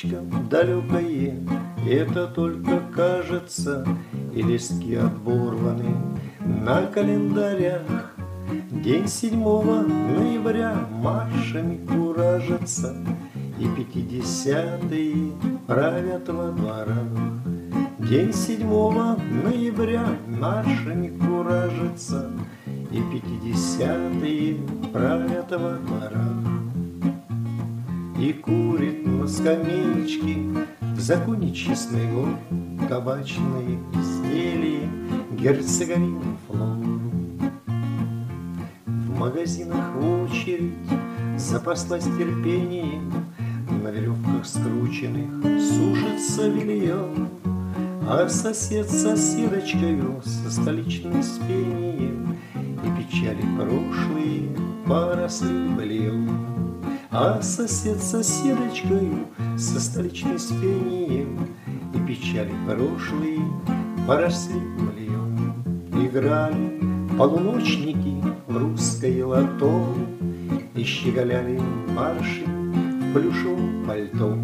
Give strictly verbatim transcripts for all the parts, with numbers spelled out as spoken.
Времечко далекое, это только кажется, и листки оборваны на календарях. День седьмого ноября маршами куражатся, и пятидесятые правят во дворах. День седьмого ноября маршами куражатся, и пятидесятые правят во дворах. И курит на скамеечке в законе честный год табачные изделия герцеговины флор. В магазинах очередь запаслась терпением, на веревках скрученных сушится белье, а сосед с соседочкою со столичным спением и печали прошлые поросли быльем. А сосед с соседочкою со столичным спением и печали прошлые поросли быльем. Играли полуночники в русское лото и щеголяли марши в плюшевом пальто.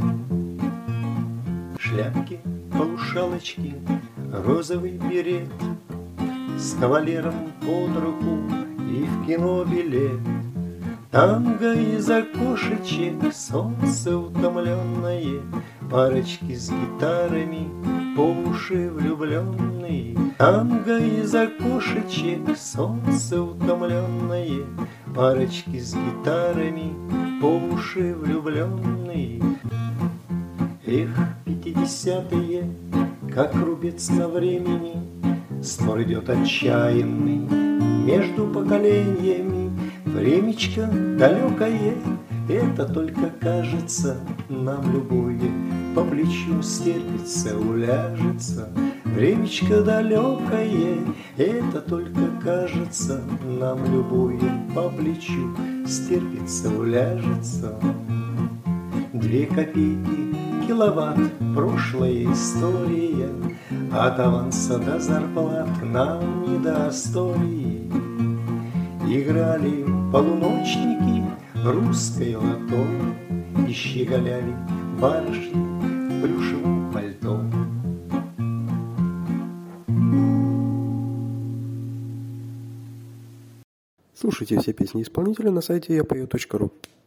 Шляпки, полушалочки, розовый берет, с кавалером под руку и в кино билет. Танго из окошечек, солнце утомленное, парочки с гитарами, по уши влюбленные. Танго из окошечек, солнце утомленное, парочки с гитарами, по уши влюбленные. Эх, пятидесятые, как рубец на времени, спор идет отчаянный между поколениями. Времечко далекое, это только кажется, нам любое по плечу стерпится, уляжется. Времечко далекое, это только кажется, нам любое по плечу стерпится, уляжется. Две копейки киловатт, прошлая история, от аванса до зарплат нам не до истории. Играли полуночники русское лото и щеголяли барышни в плюшевом пальто. Слушайте все песни исполнителя на сайте я пою точка ру.